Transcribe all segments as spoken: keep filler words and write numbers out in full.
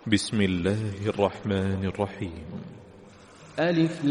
بسم الله الرحمن الرحيم. ألف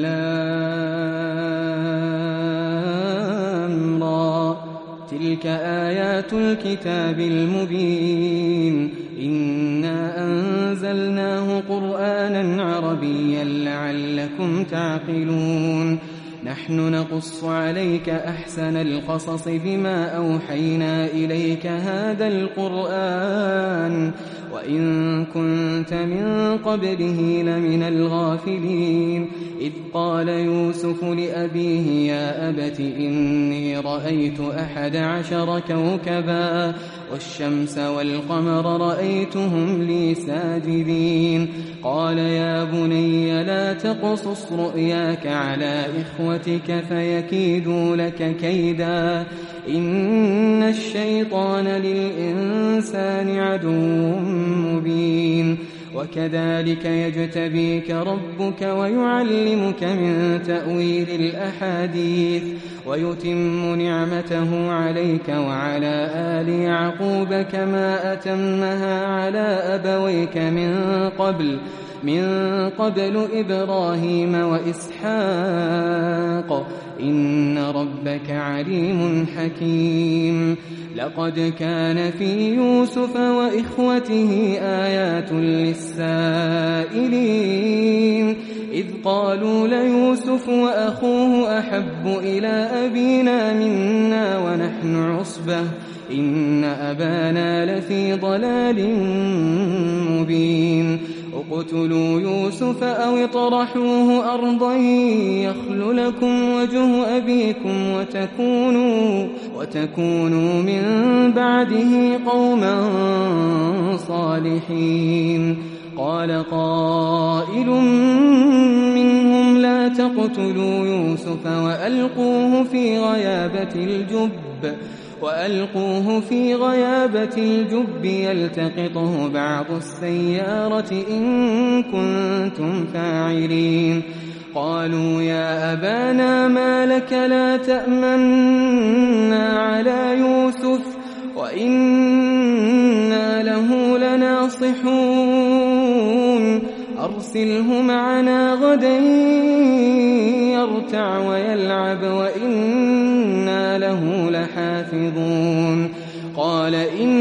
لام را، تلك آيات الكتاب المبين. إنا أنزلناه قرآنا عربيا لعلكم تعقلون. نحن نقص عليك أحسن القصص بما أوحينا إليك هذا القرآن وإن كنت من قبله لمن الغافلين. إذ قال يوسف لأبيه يا أبت إني رأيت أحد عشر كوكبا والشمس والقمر رأيتهم لي ساجدين. قال يا بني لا تقصص رؤياك على إخوتك فيكيدوا لك كيدا إن الشيطان للإنسان عدو مبين. وكذلك يجتبيك ربك ويعلمك من تأويل الأحاديث ويتم نعمته عليك وعلى آل يعقوب كما أتمها على أبويك من قبل من قبل إبراهيم وإسحاق إن ربك عليم حكيم. لقد كان في يوسف وإخوته آيات للسائلين إذ قالوا ليوسف وأخوه أحب إلى أبينا منا ونحن عصبة إن أبانا لفي ضلال مبين. اقتلوا يوسف أو اطرحوه أرضا يخل لكم وجه أبيكم وتكونوا, وتكونوا من بعده قوما صالحين. قال قائل منهم لا تقتلوا يوسف وألقوه في غيابة الجب وألقوه في غيابة الجب يلتقطه بعض السيارة إن كنتم فاعلين. قالوا يا أبانا ما لك لا تأمنا على يوسف وإنا له لناصحون أرسله معنا غدا يرتع ويلعب وإنا له لحافظون. قال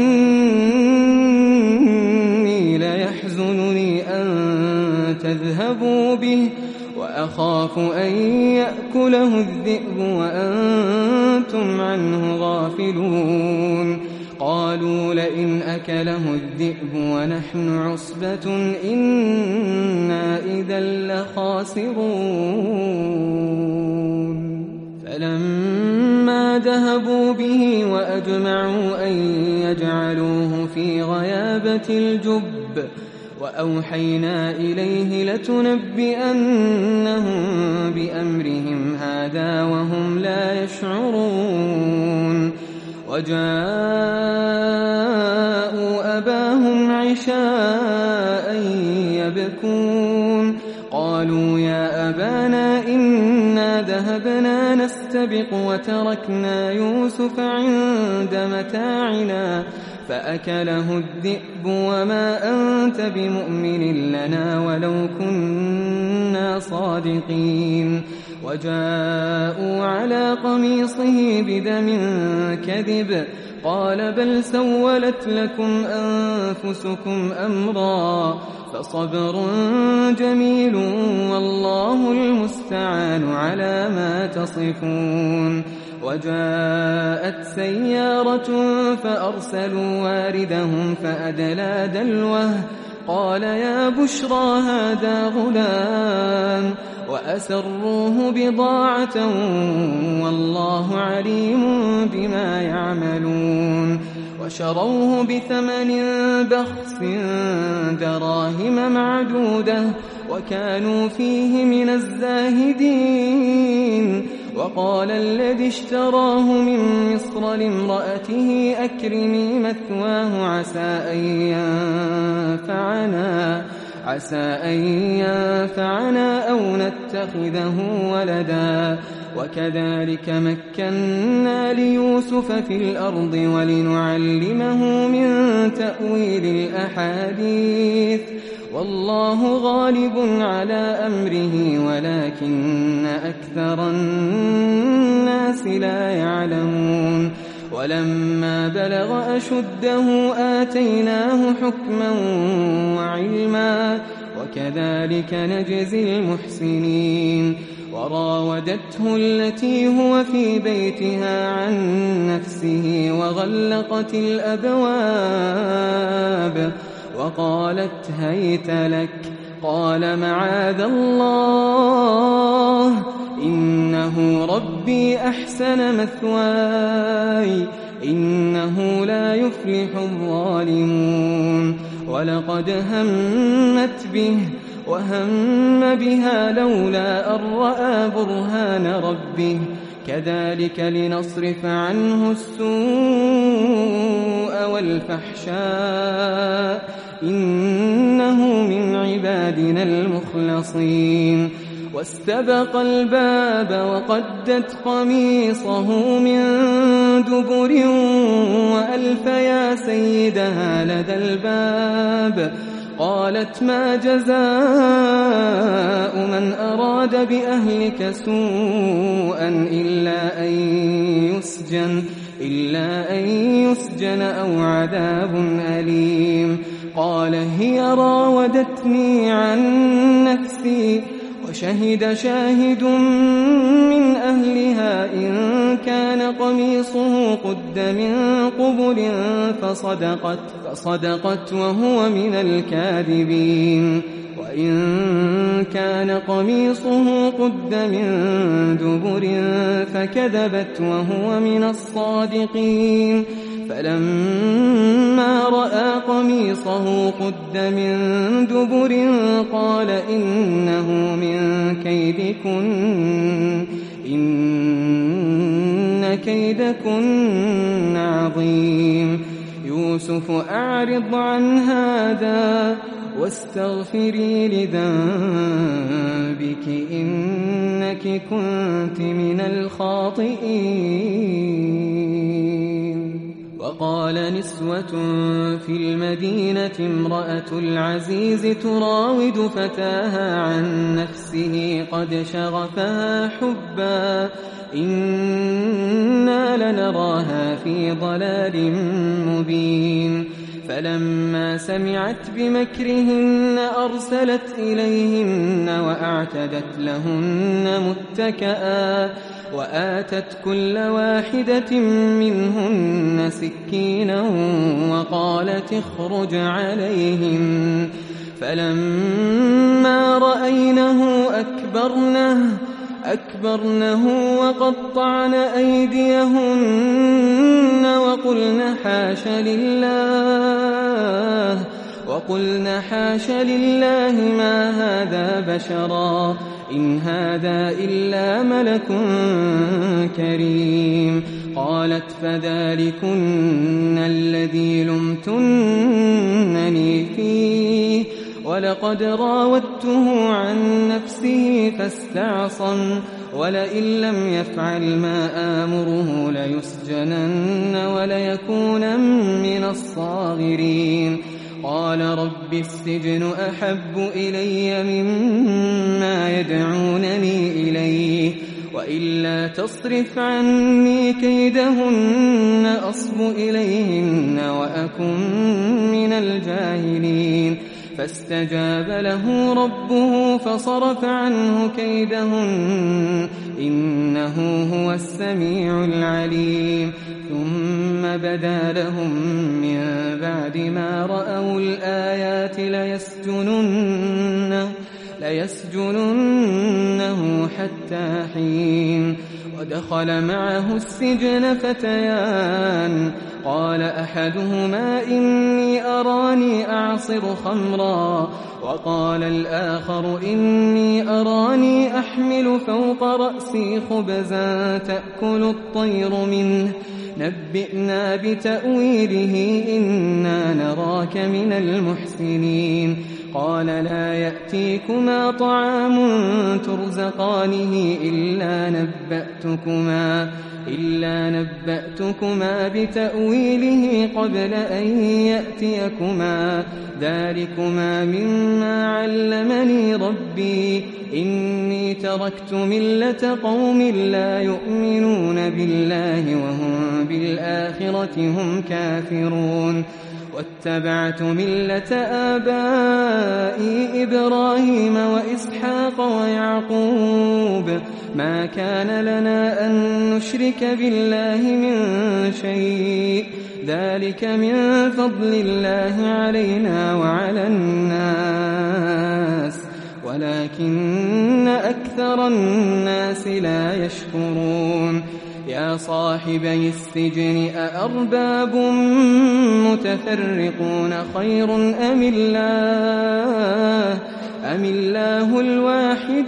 إني ليحزنني أن تذهبوا به وأخاف أن يأكله الذئب وأنتم عنه غافلون. قالوا لئن أكله الذئب ونحن عصبة إنا إذا لخاسرون. فلما ذهبوا به وأجمعوا أن يجعلوه في غيابة الجب وأوحينا إليه لتنبئنهم بأمرهم هذا وهم لا يشعرون. وجاءوا أباهم عشاء يبكون. قالوا يا أبانا إنا ذهبنا نستبق وتركنا يوسف عند متاعنا فأكله الذئب وما أنت بمؤمن لنا ولو كنا صادقين. وجاءوا على قميصه بدم كذب قال بل سولت لكم أنفسكم أمرا فصبر جميل والله المستعان على ما تصفون. وجاءت سيارة فأرسلوا واردهم فأدلى دلوه قال يا بشرى هذا غلام وأسروه بضاعة والله عليم بما يعملون. وشروه بثمن بخس دراهم معدودة وكانوا فيه من الزاهدين. وقال الذي اشتراه من مصر لامرأته أكرمي مثواه عسى أن ينفعنا عسى أن ينفعنا أو نتخذه ولدا وكذلك مكنا ليوسف في الأرض ولنعلمه من تأويل الأحاديث والله غالب على أمره ولكن أكثر الناس لا يعلمون ولما بلغ أشده آتيناه حكما وعلما وكذلك نجزي المحسنين وراودته التي هو في بيتها عن نفسه وغلقت الأبواب وقالت هيت لك قال معاذ الله إنه ربي أحسن مثواي إنه لا يفلح الظالمون ولقد همت به وهم بها لولا أن رأى برهان ربه كذلك لنصرف عنه السوء والفحشاء إنه من عبادنا المخلصين واستبق الباب وقدت قميصه من دبر وألف يا سيدها لدى الباب قالت ما جزاء من أراد بأهلك سوءا إلا أن يسجن إلا أن يسجن أو عذاب أليم قال هي راودتني عن نفسي وشهد شاهد من أهلها إن كان قميصه قد من قبل فصدقت, فصدقت وهو من الكاذبين وإن كان قميصه قد من دبر فكذبت وهو من الصادقين فلما رأى قميصه قد من دبر قال إنه من كيدكن إن كيدكن عظيم يوسف أعرض عن هذا واستغفري لذنبك إنك كنت من الخاطئين وقال نسوة في المدينة امرأة العزيز تراود فتاها عن نفسه قد شغفها حبا إنا لنراها في ضلال مبين فلما سمعت بمكرهن أرسلت إليهن وأعتدت لهن متكئا وآتت كل واحدة منهن سكينا وقالت اخرج عليهم فلما رأينه أكبرنه أكبرنه وقطعن أيديهن وقلن حاش لله وقلن حاش لله ما هذا بشرا إن هذا إلا ملك كريم قالت فذلكن الذي لمتنني فيه ولقد راودته عن نفسه فاستعصم ولئن لم يفعل ما آمره ليسجنن وليكون من الصاغرين قال رب السجن أحب إلي مما يدعونني إليه وإلا تصرف عني كيدهن أصب إليهن وأكن من الجاهلين فاستجاب له ربه فصرف عنه كيدهن إنه هو السميع العليم ثم بدا لهم من بعد ما رأوا الآيات ليسجننه, ليسجننه حتى حين ودخل معه السجن فتيان قال أحدهما إني أراني أعصر خمرا وقال الآخر إني أراني أحمل فوق رأسي خبزا تأكل الطير منه نبئنا بتأويله إنا نراك من المحسنين قال لا يأتيكما طعام ترزقانه إلا نبأتكما إلا نبأتكما بتأويله قبل أن يأتيكما ذلكما مما علمني ربي إني تركت ملة قوم لا يؤمنون بالله وهم بالآخرة هم كافرون واتبعت ملة آبائي إبراهيم وإسحاق ويعقوب ما كان لنا أن نشرك بالله من شيء ذلك من فضل الله علينا وعلى الناس ولكن أكثر الناس لا يشكرون يا صاحبي السجن أأرباب متفرقون خير أم الله أم الله الواحد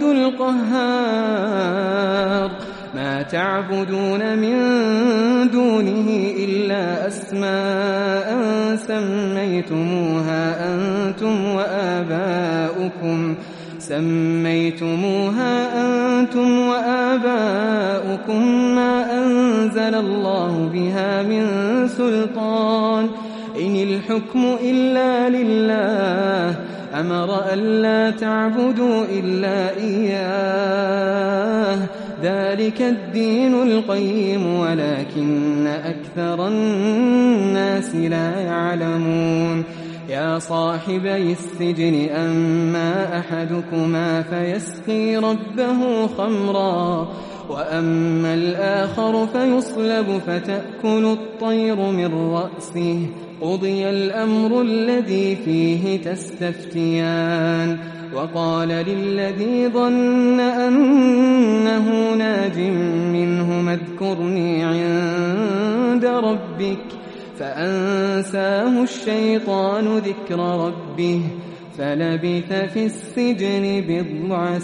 القهار ما تعبدون من دونه إلا أسماء سميتموها أنتم وآباؤكم سميتموها أنتم وآباؤكم ما أنزل الله بها من سلطان إن الحكم إلا لله أمر ألا تعبدوا إلا إياه ذلك الدين القيم ولكن أكثر الناس لا يعلمون يا صاحبي السجن أما أحدكما فيسقي ربه خمرا وأما الآخر فيصلب فتأكل الطير من رأسه قضي الأمر الذي فيه تستفتيان وقال للذي ظن أنه ناج منهما اذكرني عند ربك فأنساه الشيطان ذكر ربه فلبث في السجن بضع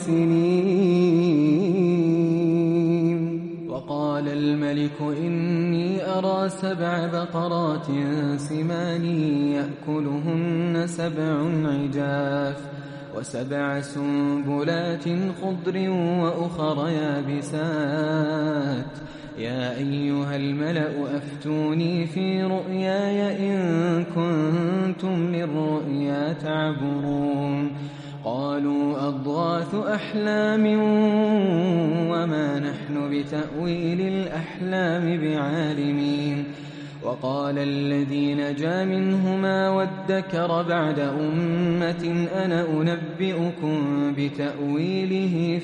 سنين وقال الملك إني أرى سبع بقرات سمان يأكلهن سبع عجاف وسبع سنبلات خضر وأخر يابسات يا أيها الملأ أفتوني في رؤياي إن كنتم للرؤيا تعبرون قالوا أضغاث أحلام وما نحن بتأويل الأحلام بعالمين وقال الذي نجا منهما وادكر بعد أمة أنا أنبئكم بتأويله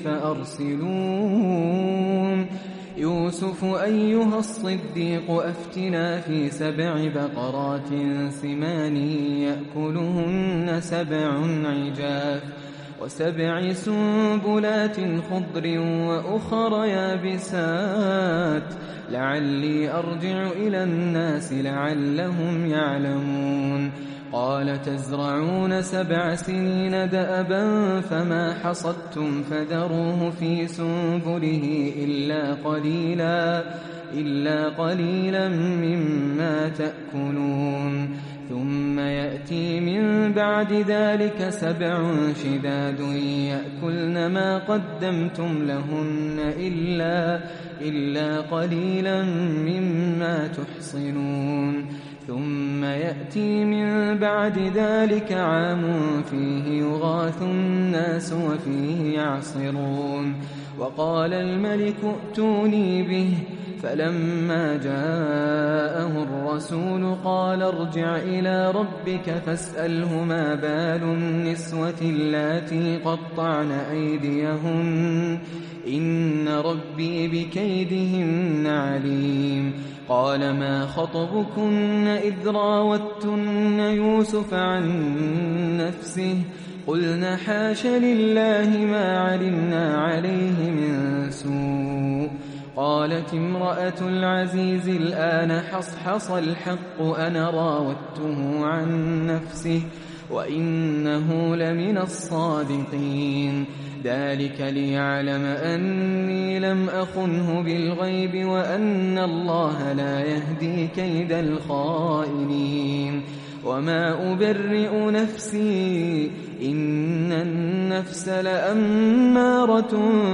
فأرسلون يوسف أيها الصديق أفتنا في سبع بقرات سمان يأكلهن سبع عجاف وسبع سنبلات خضر وأخر يابسات لعلي أرجع إلى الناس لعلهم يعلمون قال تزرعون سبع سنين دأبا فما حصدتم فذروه في سنبله إلا قليلا إلا قليلا مما تأكلون ثم يأتي من بعد ذلك سبع شداد يأكلن ما قدمتم لهن إلا إلا قليلا مما تحصنون ثم يأتي من بعد ذلك عام فيه يغاث الناس وفيه يعصرون وقال الملك ائتوني به فلما جاءه الرسول قال ارجع إلى ربك فاسأله ما بال النسوة اللاتي قطعن أيديهن إن ربي بكيدهن عليم قال ما خطبكن إذ راوتن يوسف عن نفسه قلنا حاش لله ما علمنا عليه من سوء قالت امرأة العزيز الآن حصحص الحق أنا راودته عن نفسه وإنه لمن الصادقين ذلك ليعلم أني لم أخنه بالغيب وأن الله لا يهدي كيد الخائنين وما أبرئ نفسي إن النفس لأمارة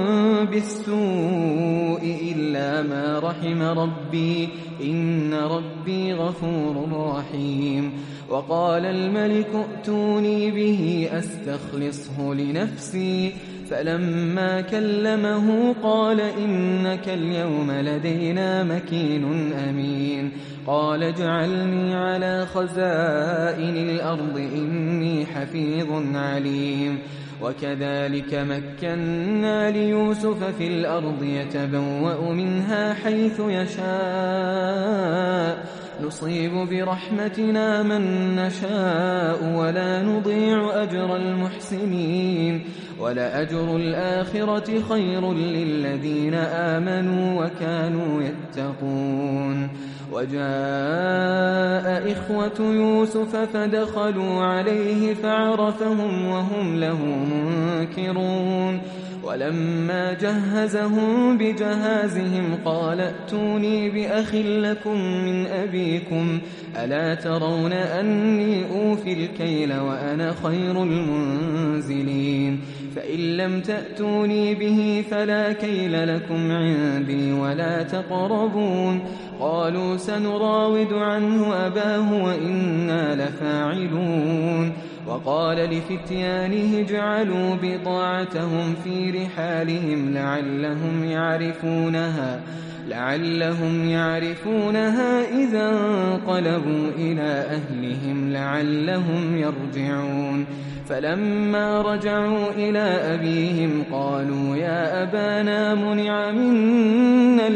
بالسوء إلا ما رحم ربي إن ربي غفور رحيم وقال الملك ائتوني به أستخلصه لنفسي فلما كلمه قال إنك اليوم لدينا مكين أمين قال اجعلني على خزائن الأرض إني حفيظ عليم وكذلك مكنا ليوسف في الأرض يتبوأ منها حيث يشاء نصيب برحمتنا من نشاء ولا نضيع أجر المحسنين ولأجر الآخرة خير للذين آمنوا وكانوا يتقون وجاء إخوة يوسف فدخلوا عليه فعرفهم وهم له منكرون ولما جهزهم بجهازهم قال ائتوني بأخ لكم من أبيكم ألا ترون أني أوفي الكيل وأنا خير المنزلين فإن لم تأتوني به فلا كيل لكم عندي ولا تقربون قالوا سنراود عنه أباه وإنا لفاعلون وقال لفتيانه اجعلوا بضاعتهم في رحالهم لعلهم يعرفونها لعلهم يعرفونها إذا انقلبوا إلى أهلهم لعلهم يرجعون فلما رجعوا إلى أبيهم قالوا يا أبانا منع منا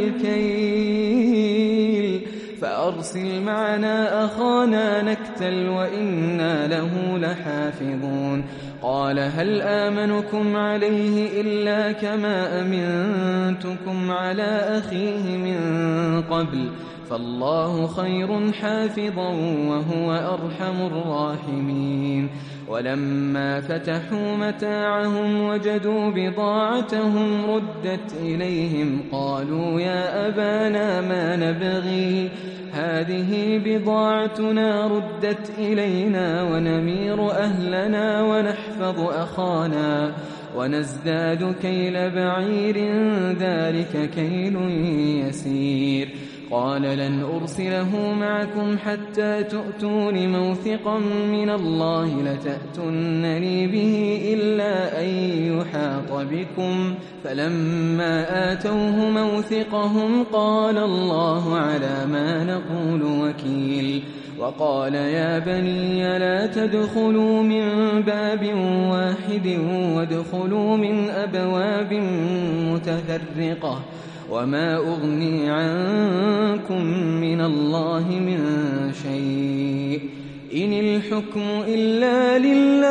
الكيل فأرسل معنا أخانا نكتل وإنا له لحافظون قال هل آمنكم عليه إلا كما أمنتكم على أخيه من قبل فالله خير حافظا وهو أرحم الراحمين ولما فتحوا متاعهم وجدوا بضاعتهم ردت إليهم قالوا يا أبانا ما نبغي هذه بضاعتنا ردت إلينا ونمير أهلنا ونحفظ أخانا ونزداد كيل بعير ذلك كيل يسير قال لن أرسله معكم حتى تؤتون موثقا من الله لتأتونني به إلا أن يحاط بكم فلما آتوه موثقهم قال الله على ما نقول وكيل وقال يا بني لا تدخلوا من باب واحد وادخلوا من أبواب متفرقة وما أغني عنكم من الله من شيء إن الحكم إلا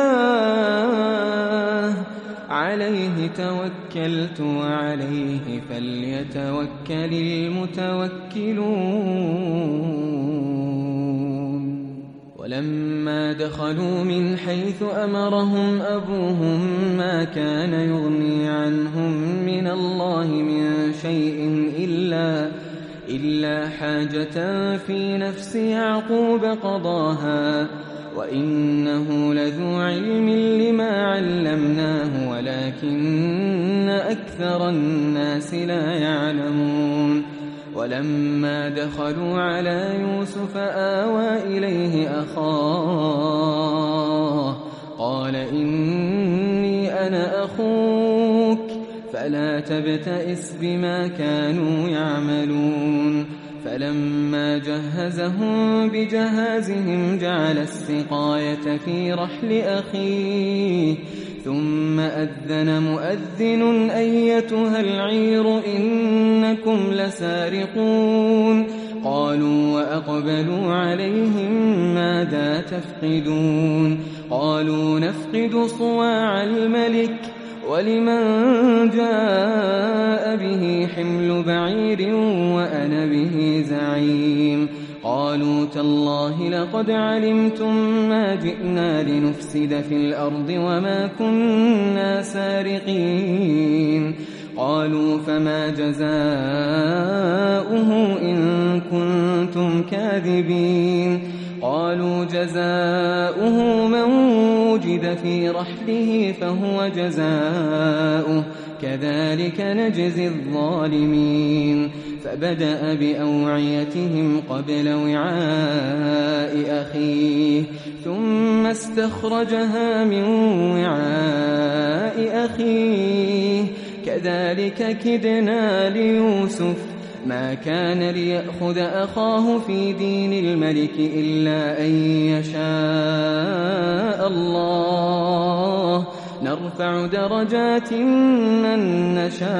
لله عليه توكلت وعليه فليتوكل المتوكلون ولما دخلوا من حيث أمرهم أبوهم ما كان يغني عنهم من الله من شيء إلا إلا حاجة في نفس يعقوب قضاها وإنه لذو علم لما علمناه ولكن أكثر الناس لا يعلمون ولما دخلوا على يوسف آوى إليه أخاه قال إني أنا أخوك فلا تبتئس بما كانوا يعملون فلما جهزهم بجهازهم جعل السقاية في رحل أخيه ثم أذن مؤذن أيتها العير إنكم لسارقون قالوا وأقبلوا عليهم ماذا تفقدون قالوا نفقد صواع الملك ولمن جاء به حمل بعير وأنا به زعيم قالوا تالله لقد علمتم ما جئنا لنفسد في الأرض وما كنا سارقين قالوا فما جزاؤه إن كنتم كاذبين قالوا جزاؤه من وجد في رحله فهو جزاؤه كذلك نجزي الظالمين فبدأ بأوعيتهم قبل وعاء أخيه ثم استخرجها من وعاء أخيه كذلك كدنا ليوسف ما كان ليأخذ أخاه في دين الملك إلا أن يشاء الله نرفع درجات من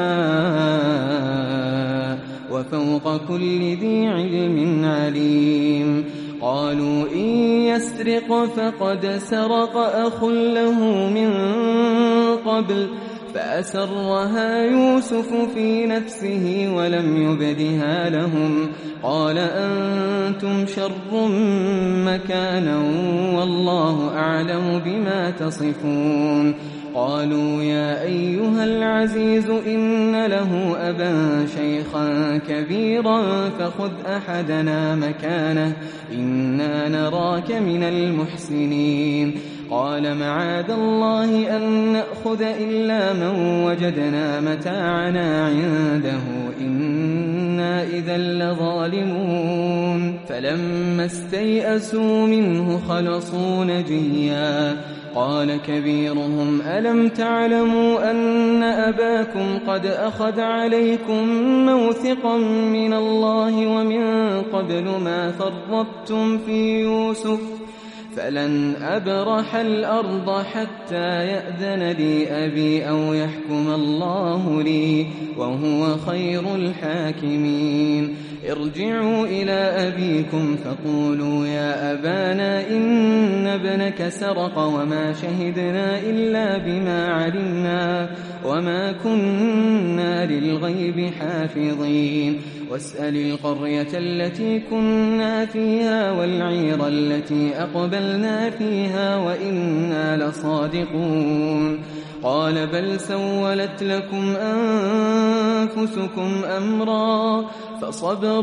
نشاء وفوق كل ذي علم عليم قالوا إن يسرق فقد سرق أخ له من قبل فأسرها يوسف في نفسه ولم يبدها لهم قال أنتم شر مكانا والله أعلم بما تصفون قالوا يا أيها العزيز إن له أبا شيخا كبيرا فخذ أحدنا مكانه إنا نراك من المحسنين قال معاذ الله أن نأخذ إلا من وجدنا متاعنا عنده إنا إذا لظالمون فلما استيئسوا منه خلصوا نجيا قال كبيرهم ألم تعلموا أن أباكم قد أخذ عليكم موثقا من الله ومن قبل ما فرطتم في يوسف فلن أبرح الأرض حتى يأذن لي أبي أو يحكم الله لي وهو خير الحاكمين ارجعوا إلى أبيكم فقولوا يا أبانا إن ابنك سرق وما شهدنا إلا بما علمنا وما كنا للغيب حافظين واسأل القرية التي كنا فيها والعير التي أقبلنا فيها وإنا لصادقون قال بل سولت لكم أنفسكم أمرا فصبر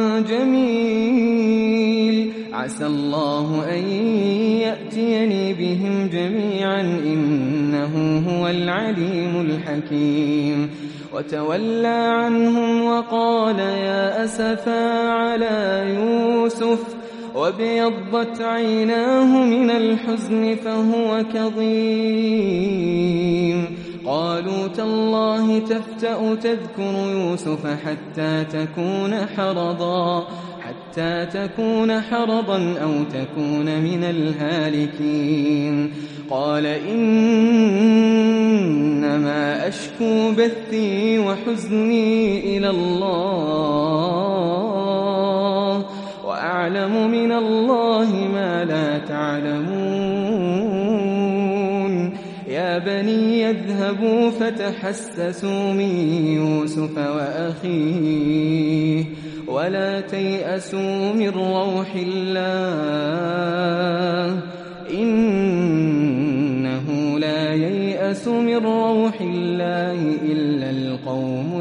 جميل عسى الله أن يأتيني بهم جميعا إنه هو العليم الحكيم وتولى عنهم وقال يا أسفا على يوسف وابيضت عيناه من الحزن فهو كظيم قالوا تالله تفتأ تذكر يوسف حتى تكون حرضا حتى تكون حرضا أو تكون من الهالكين قال إنما أشكو بثي وحزني إلى الله وأعلم من الله ما لا تعلمون يا بني يذهبوا فتحسسوا من يوسف وأخيه ولا تيأسوا من روح الله إنه لا ييأس من روح الله إلا القوم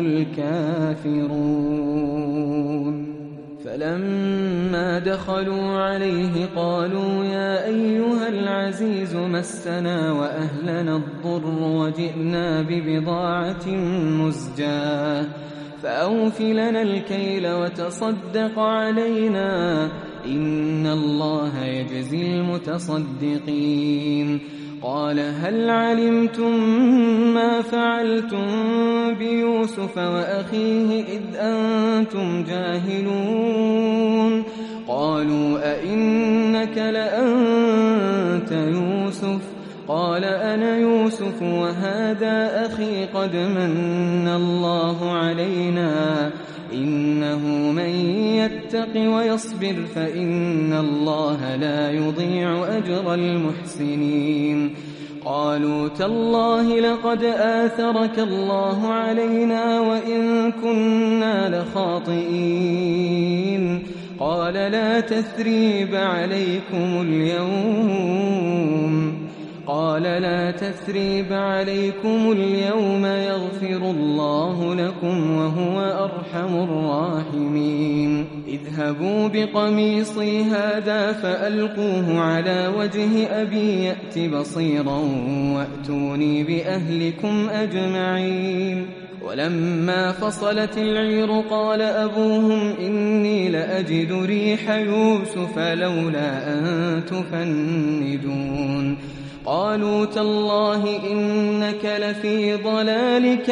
الكافرون فلما دخلوا عليه قالوا يا أيها العزيز مسنا وأهلنا الضر وجئنا ببضاعة مزجاة فأوف لنا الكيل وتصدق علينا إن الله يجزي المتصدقين قال هل علمتم ما فعلتم بيوسف وأخيه إذ أنتم جاهلون قالوا أئنك لأنت يوسف قال أنا يوسف وهذا أخي قد من الله علينا إنه من يتق ويصبر فإن الله لا يضيع أجر المحسنين قالوا تالله لقد آثرك الله علينا وإن كنا لخاطئين قال لا تثريب عليكم اليوم قال لا تثريب عليكم اليوم يغفر الله لكم وهو أرحم الراحمين اذهبوا بقميصي هذا فألقوه على وجه أبي يأت بصيرا وأتوني بأهلكم أجمعين ولما فصلت العير قال أبوهم إني لأجد ريح يوسف لولا أن تفندون قالوا تالله إنك لفي ضلالك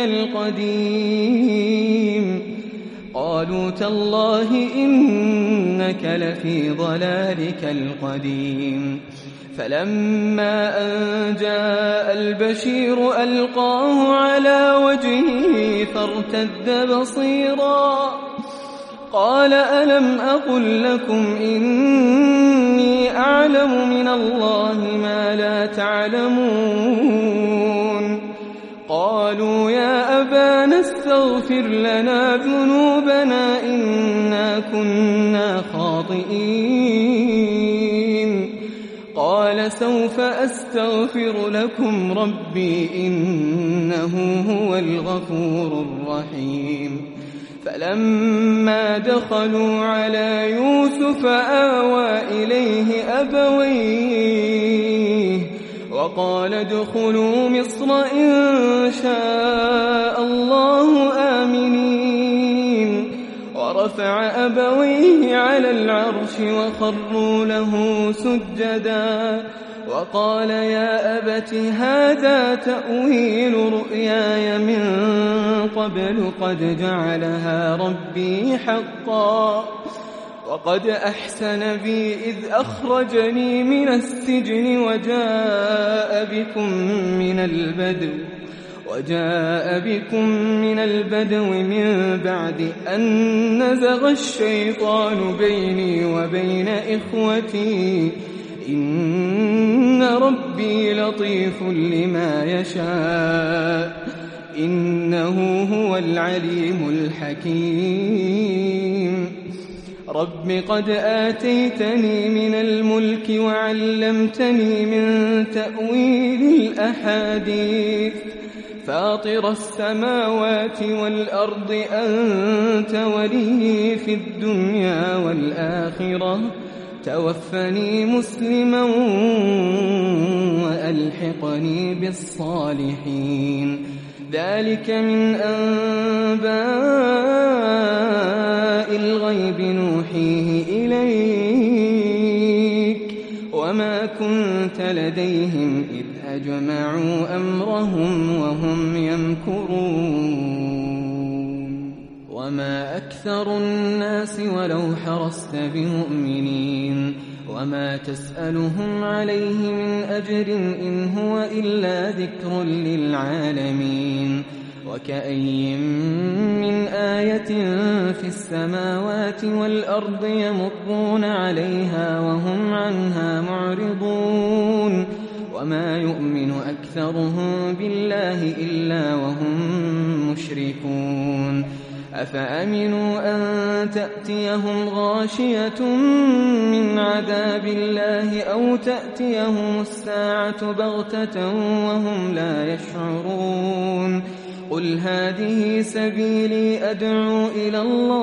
القديم قالوا تالله إنك لفي ضلالك القديم فلما أن جاء البشير ألقاه على وجهه فارتد بصيرا قال ألم أقل لكم إني أعلم من الله ما لا تعلمون قالوا يا أبانا استغفر لنا ذنوبنا إنا كنا خاطئين قال سوف أستغفر لكم ربي إنه هو الغفور الرحيم فلما دخلوا على يوسف آوى إليه أبويه وقال ادخلوا مصر إن شاء الله آمنين ورفع أبويه على العرش وخروا له سجدا وقال يا أبت هذا تأويل رؤياي من قبل قد جعلها ربي حقا وقد أحسن بي إذ أخرجني من السجن وجاء بكم من البدو وجاء بكم من البدو من بعد أن نزغ الشيطان بيني وبين إخوتي إن ربي لطيف لما يشاء إنه هو العليم الحكيم رب قد آتيتني من الملك وعلمتني من تأويل الأحاديث فاطر السماوات والأرض أنت ولي في الدنيا والآخرة توفني مسلما وألحقني بالصالحين ذلك من أنباء الغيب نوحيه إليك وما كنت لديهم إذ أجمعوا أمرهم وهم يمكرون وما أكثر الناس ولو حرصت بمؤمنين وما تسألهم عليه من أجر إن هو إلا ذكر للعالمين وكأي من آية في السماوات والأرض يمرون عليها وهم عنها معرضون وما يؤمن أكثرهم بالله إلا وهم مشركون أفأمنوا أن تأتيهم غاشية من عذاب الله أو تأتيهم الساعة بغتة وهم لا يشعرون قل هذه سبيلي أدعو إلى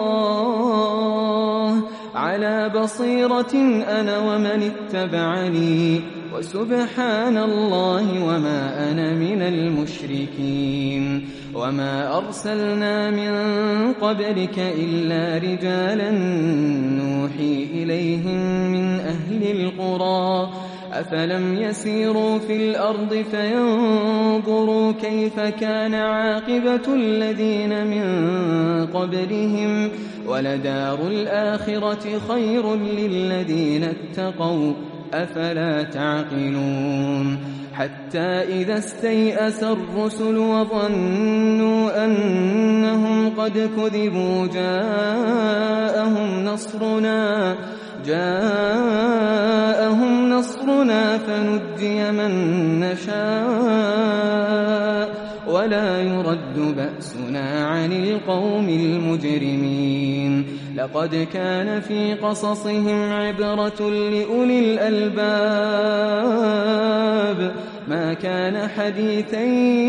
الله على بصيرة أنا ومن اتبعني وسبحان الله وما أنا من المشركين وما أرسلنا من قبلك إلا رجالا نوحي إليهم من أهل القرى أفلم يسيروا في الأرض فينظروا كيف كان عاقبة الذين من قبلهم ولدار الآخرة خير للذين اتقوا أفلا تعقلون حتى إذا استيأس الرسل وظنوا أنهم قد كذبوا جاءهم نصرنا جاءهم نصرنا فنجي من نشاء ولا يرد بأسنا عن القوم المجرمين. لقد كان في قصصهم عبرة لأولي الألباب ما كان حديثا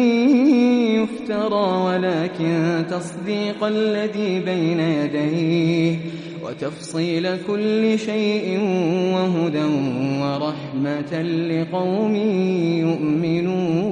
يفترى ولكن تصديق الذي بين يديه وتفصيل كل شيء وهدى ورحمة لقوم يؤمنون.